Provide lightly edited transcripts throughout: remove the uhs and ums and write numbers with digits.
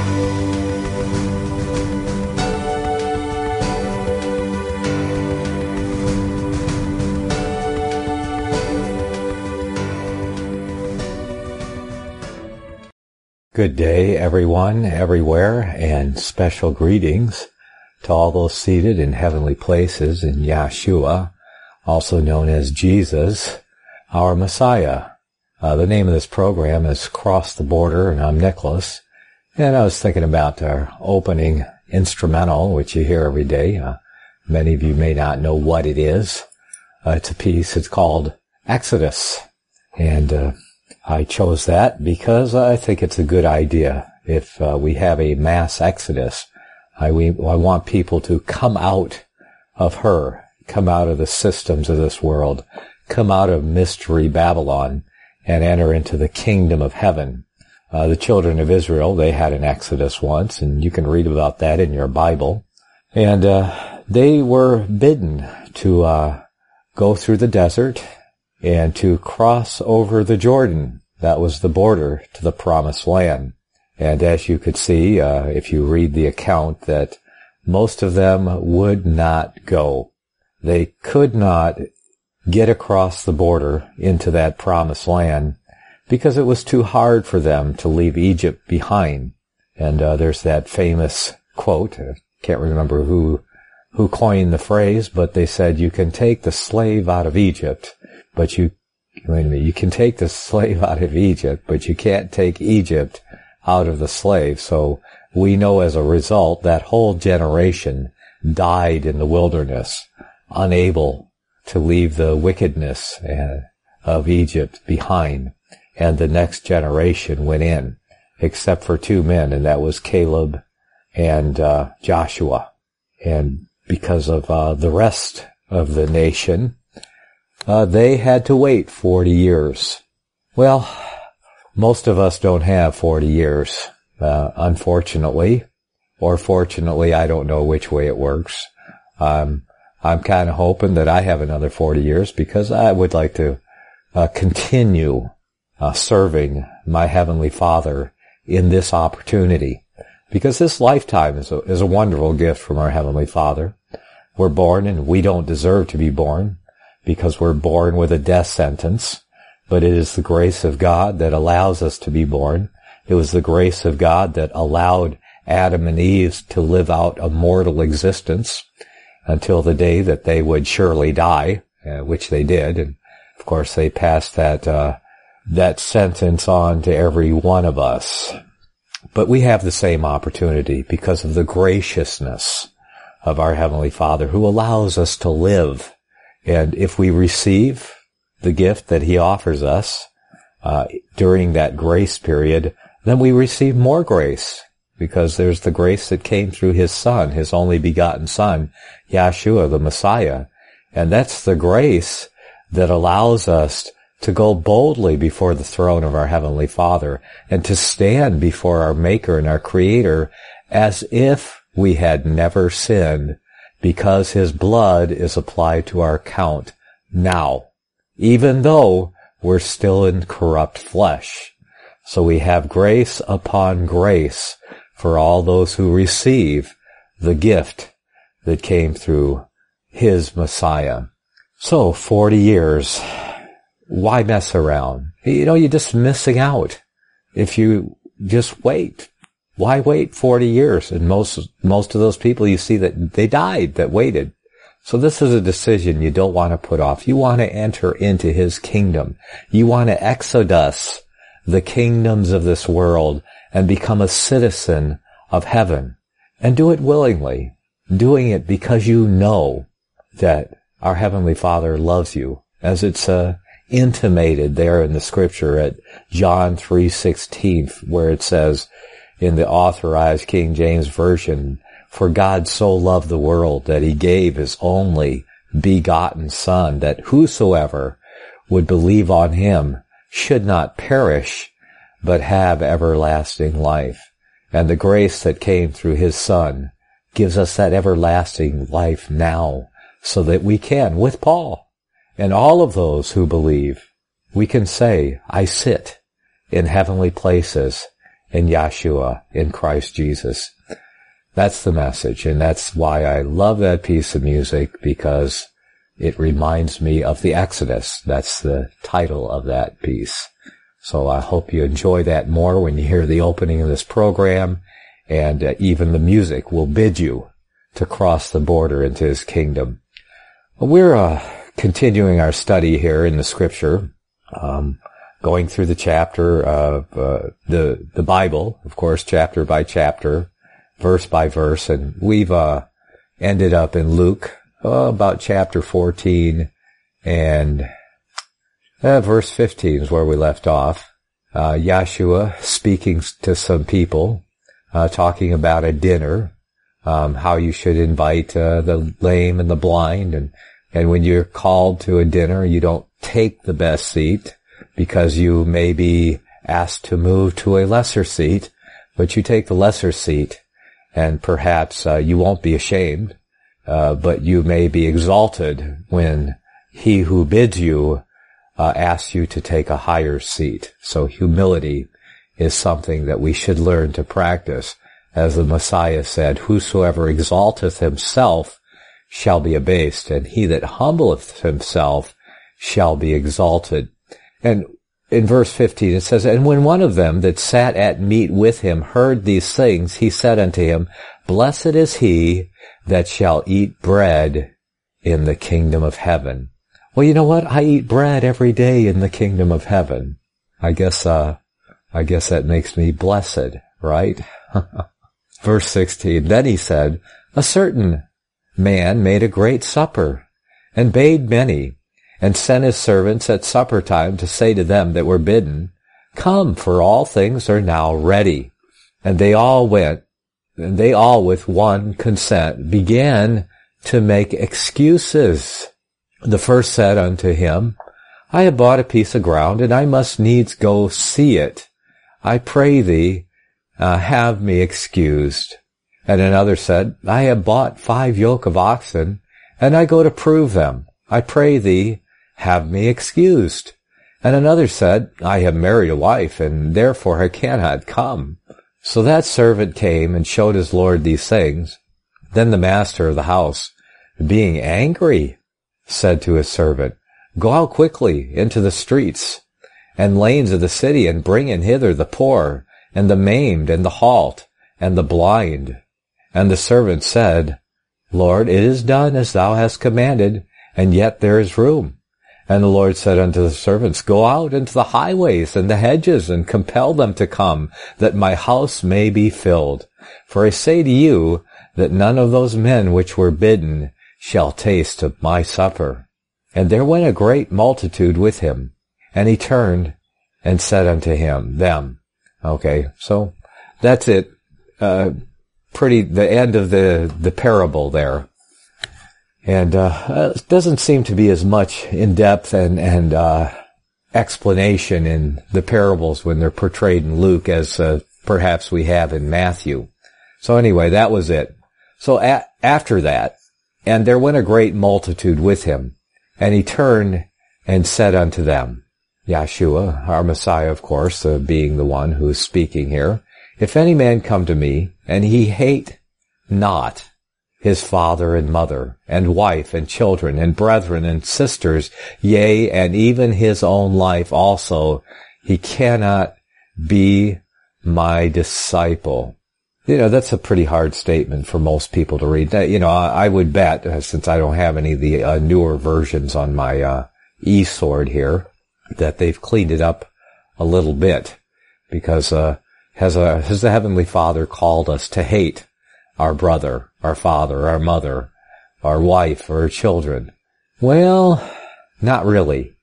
Good day, everyone, everywhere, and special greetings to all those seated in heavenly places in Yeshua, also known as Jesus, our Messiah. The name of this program is Cross the Border, and I'm Nicholas. And I was thinking about our opening instrumental, which you hear every day. Many of you may not know what it is. It's a piece. It's called Exodus. And I chose that because I think it's a good idea. If we have a mass exodus, I want people to come out of come out of the systems of this world, come out of Mystery Babylon, and enter into the kingdom of heaven. The children of Israel, they had an exodus once, and you can read about that in your Bible. And they were bidden to go through the desert and to cross over the Jordan. That was the border to the promised land. And as you could see, if you read the account, that most of them would not go. They could not get across the border into that promised land because it was too hard for them to leave Egypt behind. And there's that famous quote, I can't remember who coined the phrase, but they said, you can take the slave out of Egypt, but you can take the slave out of Egypt, but you can't take Egypt out of the slave. So we know as a result that whole generation died in the wilderness, unable to leave the wickedness of Egypt behind. And the next generation went in, except for two men, and that was Caleb and Joshua. And because of the rest of the nation, they had to wait 40 years. Well, most of us don't have 40 years, unfortunately, or fortunately, I don't know which way it works. I'm kind of hoping that I have another 40 years because I would like to continue serving my Heavenly Father in this opportunity, because this lifetime is a wonderful gift from our Heavenly Father. We're born and we don't deserve to be born, because we're born with a death sentence, but it is the grace of God that allows us to be born. It was the grace of God that allowed Adam and Eve to live out a mortal existence until the day that they would surely die, which they did. And of course, they passed that sentence on to every one of us. But we have the same opportunity because of the graciousness of our Heavenly Father, who allows us to live. And if we receive the gift that He offers us during that grace period, then we receive more grace, because there's the grace that came through His Son, His only begotten Son, Yeshua, the Messiah. And that's the grace that allows us to go boldly before the throne of our Heavenly Father and to stand before our Maker and our Creator as if we had never sinned, because His blood is applied to our account now, even though we're still in corrupt flesh. So we have grace upon grace for all those who receive the gift that came through His Messiah. So 40 years, why mess around? You're just missing out if you just wait. Why wait 40 years? And most of those people, you see that they died that waited. So this is a decision you don't want to put off. You want to enter into His kingdom. You want to exodus the kingdoms of this world and become a citizen of heaven. And do it willingly. Doing it because you know that our Heavenly Father loves you, as it's intimated there in the scripture at John 3:16, where it says in the Authorized King James Version, "For God so loved the world that He gave His only begotten Son, that whosoever would believe on Him should not perish, but have everlasting life." And the grace that came through His Son gives us that everlasting life now, so that we can, with Paul and all of those who believe, we can say, "I sit in heavenly places, in Yeshua, in Christ Jesus. That's the message, and that's why I love that piece of music, because it reminds me of the Exodus. That's the title of that piece. So I hope you enjoy that more when you hear the opening of this program, and even the music will bid you to cross the border into His kingdom. We're continuing our study here in the Scripture, going through the chapter of the Bible, of course, chapter by chapter, verse by verse, and we've ended up in Luke, about chapter 14, and verse 15 is where we left off. Yeshua speaking to some people, talking about a dinner, how you should invite the lame and the blind, and when you're called to a dinner, you don't take the best seat, because you may be asked to move to a lesser seat, but you take the lesser seat, and perhaps you won't be ashamed, but you may be exalted when he who bids you asks you to take a higher seat. So humility is something that we should learn to practice. As the Messiah said, "Whosoever exalteth himself shall be abased, and he that humbleth himself shall be exalted." And in verse 15 it says, "And when one of them that sat at meat with him heard these things, he said unto him, Blessed is he that shall eat bread in the kingdom of heaven." Well, you know what? I eat bread every day in the kingdom of heaven. I guess that makes me blessed, right? Verse 16, "Then he said, A certain man made a great supper, and bade many, and sent his servants at supper time to say to them that were bidden, Come, for all things are now ready. And they all went, and they all with one consent began to make excuses. The first said unto him, I have bought a piece of ground, and I must needs go see it. I pray thee, have me excused. And another said, I have bought 5 yoke of oxen, and I go to prove them. I pray thee, have me excused. And another said, I have married a wife, and therefore I cannot come. So that servant came and showed his lord these things. Then the master of the house, being angry, said to his servant, Go out quickly into the streets and lanes of the city, and bring in hither the poor, and the maimed, and the halt, and the blind. And the servant said, Lord, it is done as thou hast commanded, and yet there is room. And the Lord said unto the servants, Go out into the highways and the hedges, and compel them to come, that my house may be filled. For I say to you, that none of those men which were bidden shall taste of my supper. And there went a great multitude with him. And he turned and said unto them. Okay, so that's it. The end of the parable there. And it doesn't seem to be as much in depth and explanation in the parables when they're portrayed in Luke as perhaps we have in Matthew. So anyway, that was it. So after that, and there went a great multitude with him, and he turned and said unto them, Yeshua, our Messiah, of course, being the one who is speaking here, If any man come to me, and he hate not his father and mother, and wife and children, and brethren and sisters, yea, and even his own life also, he cannot be my disciple. You know, that's a pretty hard statement for most people to read. You know, I would bet, since I don't have any of the newer versions on my e-sword here, that they've cleaned it up a little bit, because has the Heavenly Father called us to hate our brother, our father, our mother, our wife, or our children? Well, not really.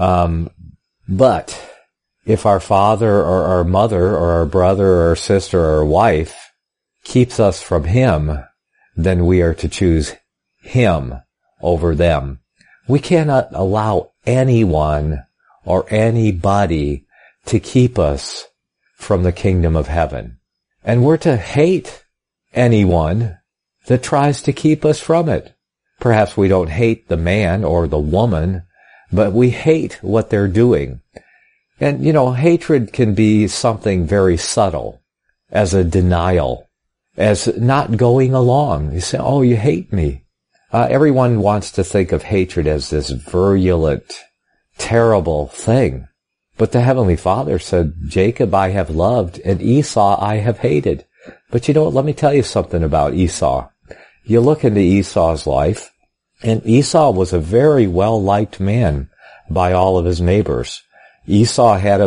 But if our father or our mother or our brother or our sister or our wife keeps us from Him, then we are to choose Him over them. We cannot allow anyone or anybody to keep us from the kingdom of heaven. And we're to hate anyone that tries to keep us from it. Perhaps we don't hate the man or the woman, but we hate what they're doing. And, hatred can be something very subtle, as a denial, as not going along. You say, oh, you hate me. Everyone wants to think of hatred as this virulent, terrible thing. But the Heavenly Father said, Jacob I have loved, and Esau I have hated. But let me tell you something about Esau. You look into Esau's life, and Esau was a very well-liked man by all of his neighbors. Esau had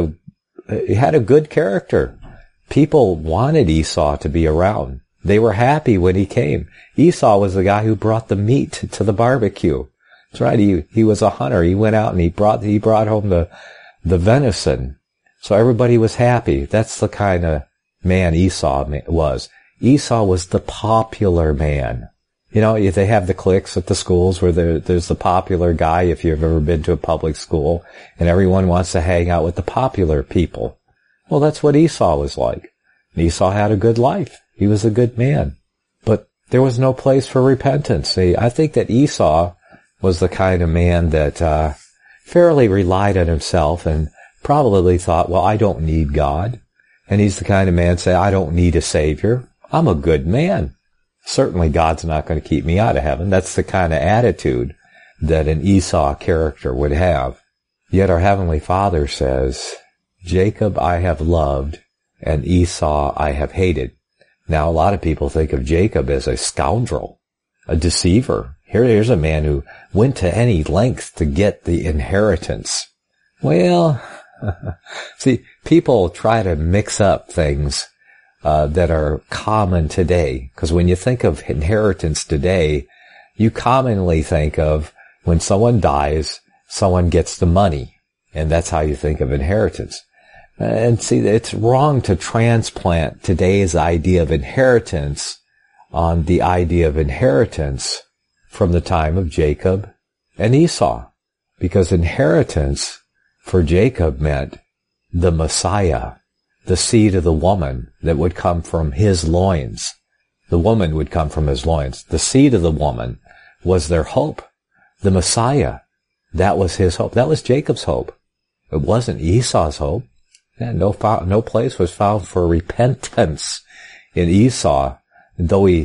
a good character. People wanted Esau to be around. They were happy when he came. Esau was the guy who brought the meat to the barbecue. That's right. He was a hunter. He went out and he brought home the venison. So everybody was happy. That's the kind of man Esau was. Esau was the popular man. They have the cliques at the schools where there's the popular guy, if you've ever been to a public school, and everyone wants to hang out with the popular people. Well, that's what Esau was like. Esau had a good life. He was a good man. But there was no place for repentance. See, I think that Esau was the kind of man that fairly relied on himself and probably thought, well, I don't need God. And he's the kind of man say, I don't need a savior. I'm a good man. Certainly God's not going to keep me out of heaven. That's the kind of attitude that an Esau character would have. Yet our Heavenly Father says, Jacob I have loved, and Esau I have hated. Now, a lot of people think of Jacob as a scoundrel, a deceiver. Here's a man who went to any length to get the inheritance. Well, see, people try to mix up things that are common today. Because when you think of inheritance today, you commonly think of when someone dies, someone gets the money. And that's how you think of inheritance. And see, it's wrong to transplant today's idea of inheritance on the idea of inheritance from the time of Jacob and Esau. Because inheritance for Jacob meant the Messiah, the seed of the woman that would come from his loins. The woman would come from his loins. The seed of the woman was their hope. The Messiah, that was his hope. That was Jacob's hope. It wasn't Esau's hope. And no place was found for repentance in Esau, though he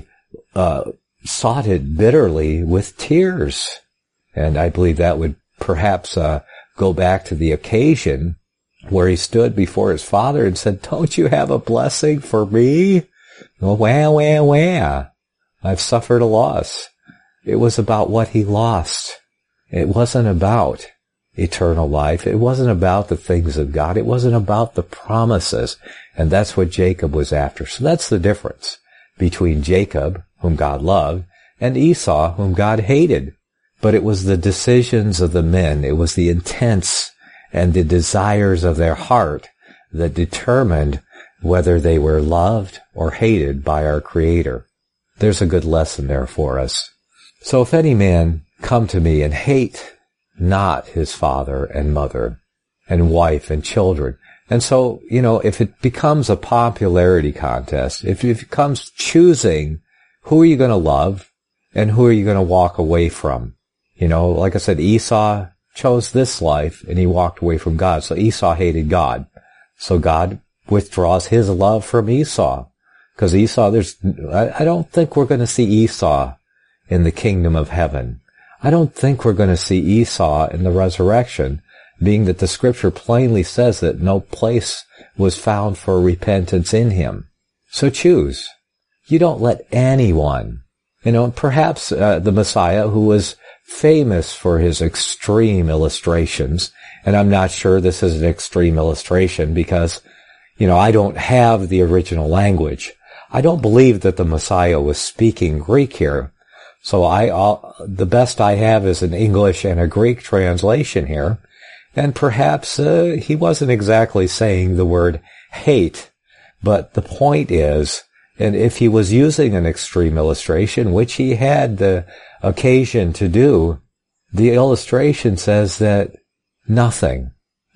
sought it bitterly with tears. And I believe that would perhaps go back to the occasion where he stood before his father and said, don't you have a blessing for me? Well, wah. I've suffered a loss. It was about what he lost. It wasn't about eternal life. It wasn't about the things of God. It wasn't about the promises. And that's what Jacob was after. So that's the difference between Jacob, whom God loved, and Esau, whom God hated. But it was the decisions of the men. It was the intents and the desires of their heart that determined whether they were loved or hated by our Creator. There's a good lesson there for us. So if any man come to me and hate not his father and mother and wife and children. And so, if it becomes a popularity contest, if it becomes choosing who are you going to love and who are you going to walk away from? Like I said, Esau chose this life and he walked away from God. So Esau hated God. So God withdraws his love from Esau. Because Esau, I don't think we're going to see Esau in the kingdom of heaven. I don't think we're going to see Esau in the resurrection, being that the scripture plainly says that no place was found for repentance in him. So choose. You don't let anyone, perhaps the Messiah, who was famous for his extreme illustrations, and I'm not sure this is an extreme illustration because, I don't have the original language. I don't believe that the Messiah was speaking Greek here. So the best I have is an English and a Greek translation here. And perhaps he wasn't exactly saying the word hate. But the point is, and if he was using an extreme illustration, which he had the occasion to do, the illustration says that nothing,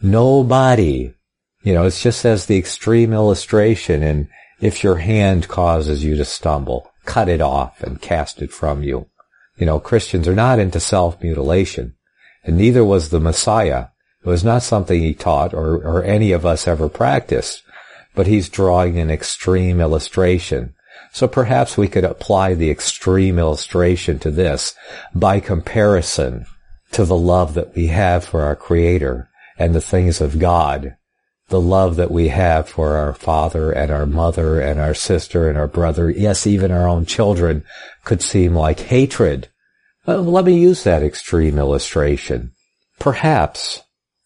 nobody, it just says the extreme illustration, and if your hand causes you to stumble, cut it off and cast it from you. Christians are not into self-mutilation, and neither was the Messiah. It was not something he taught or any of us ever practiced, but he's drawing an extreme illustration. So perhaps we could apply the extreme illustration to this by comparison to the love that we have for our Creator and the things of God, the love that we have for our father and our mother and our sister and our brother, yes, even our own children, could seem like hatred. Let me use that extreme illustration. Perhaps,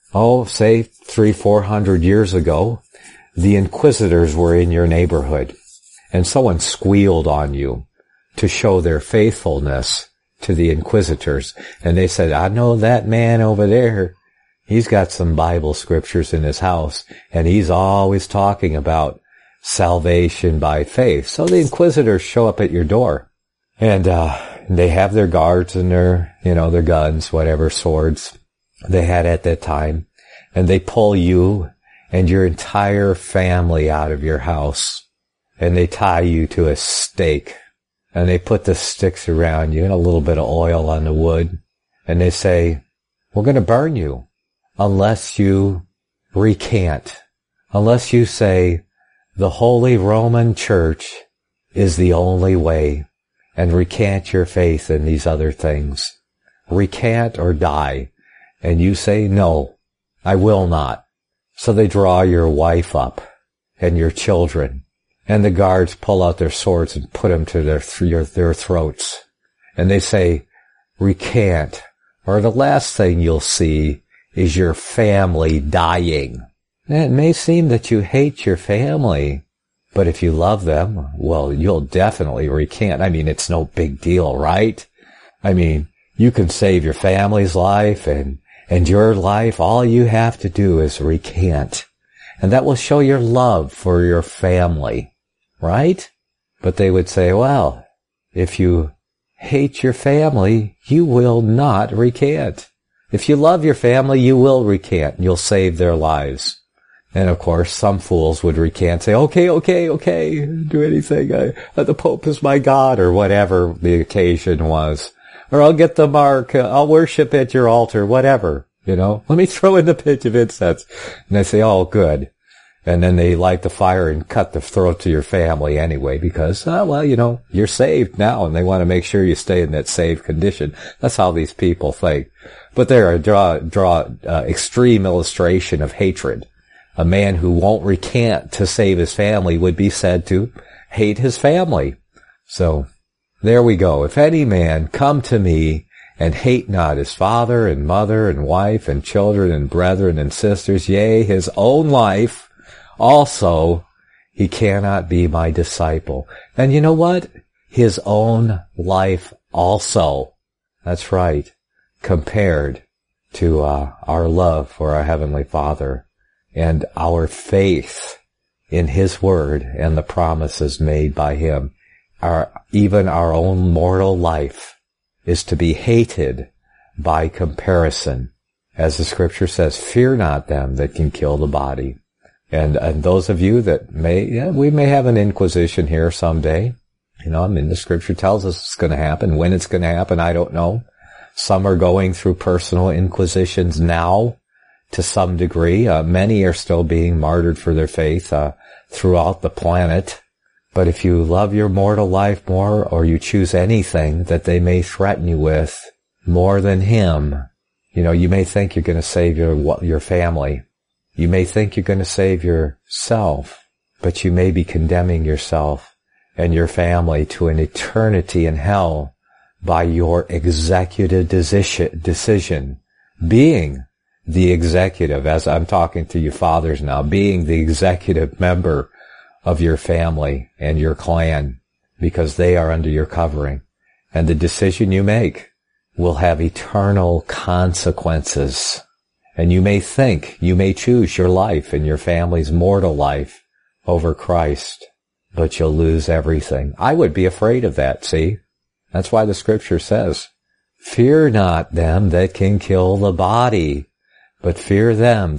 say 300-400 years ago, the inquisitors were in your neighborhood, and someone squealed on you to show their faithfulness to the inquisitors. And they said, I know that man over there. He's got some Bible scriptures in his house, and he's always talking about salvation by faith. So the inquisitors show up at your door, and they have their guards and their guns, whatever, swords they had at that time, and they pull you and your entire family out of your house, and they tie you to a stake, and they put the sticks around you and a little bit of oil on the wood, and they say, we're going to burn you unless you recant, unless you say the Holy Roman Church is the only way, and recant your faith in these other things. Recant or die. And you say, no, I will not. So they draw your wife up and your children, and the guards pull out their swords and put them to their throats. And they say, recant, or the last thing you'll see is your family dying. And it may seem that you hate your family, but if you love them, well, you'll definitely recant. I mean, it's no big deal, right? I mean, you can save your family's life and your life. All you have to do is recant. And that will show your love for your family, right? But they would say, well, if you hate your family, you will not recant. If you love your family, you will recant. You'll save their lives. And of course, some fools would recant, say, okay, do anything. The Pope is my God, or whatever the occasion was. Or I'll get the mark, I'll worship at your altar, whatever, let me throw in the pitch of incense. And they say, oh, good. And then they light the fire and cut the throat to your family anyway, because, you're saved now, and they want to make sure you stay in that saved condition. That's how these people think. But they're draw extreme illustration of hatred. A man who won't recant to save his family would be said to hate his family. So, there we go. If any man come to me and hate not his father and mother and wife and children and brethren and sisters, yea, his own life, also, he cannot be my disciple. And you know what? His own life also. That's right. Compared to our love for our Heavenly Father and our faith in His Word and the promises made by Him. Even our own mortal life is to be hated by comparison. As the Scripture says, fear not them that can kill the body. And those of you that we may have an inquisition here someday. The Scripture tells us it's going to happen. When it's going to happen, I don't know. Some are going through personal inquisitions now to some degree. Many are still being martyred for their faith throughout the planet. But if you love your mortal life more, or you choose anything that they may threaten you with more than Him, you may think you're going to save your family. You may think you're going to save yourself, but you may be condemning yourself and your family to an eternity in hell by your executive decision, being the executive, as I'm talking to you fathers now, being the executive member of your family and your clan, because they are under your covering. And the decision you make will have eternal consequences. And you may choose your life and your family's mortal life over Christ, but you'll lose everything. I would be afraid of that, see? That's why the Scripture says, fear not them that can kill the body, but fear Him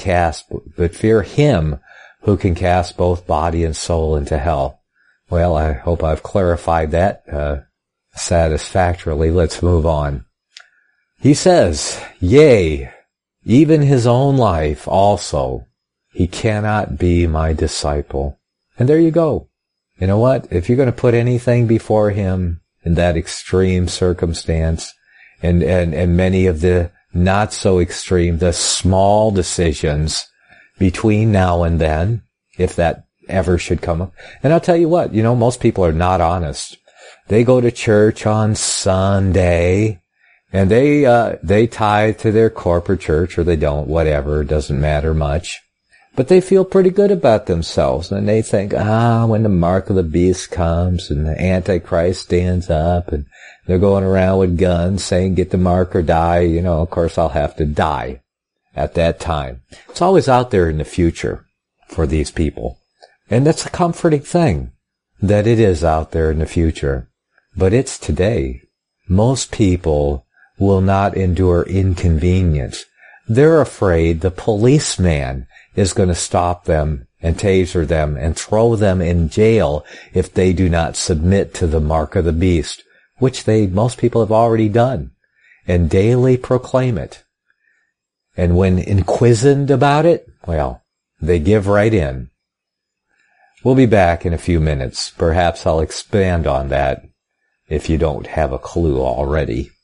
who can cast both body and soul into hell. Well, I hope I've clarified that satisfactorily. Let's move on. He says, yea, even his own life also, he cannot be my disciple. And there you go. You know what? If you're going to put anything before him in that extreme circumstance, and many of the not so extreme, the small decisions between now and then, if that ever should come up. And I'll tell you what, most people are not honest. They go to church on Sunday, and they tithe to their corporate church, or they don't, whatever, it doesn't matter much. But they feel pretty good about themselves, and they think, when the mark of the beast comes and the Antichrist stands up and they're going around with guns saying, get the mark or die, of course I'll have to die at that time. It's always out there in the future for these people. And that's a comforting thing, that it is out there in the future. But it's today. Most people will not endure inconvenience. They're afraid the policeman is going to stop them and taser them and throw them in jail if they do not submit to the mark of the beast, which most people have already done, and daily proclaim it. And when inquisioned about it, well, they give right in. We'll be back in a few minutes. Perhaps I'll expand on that if you don't have a clue already.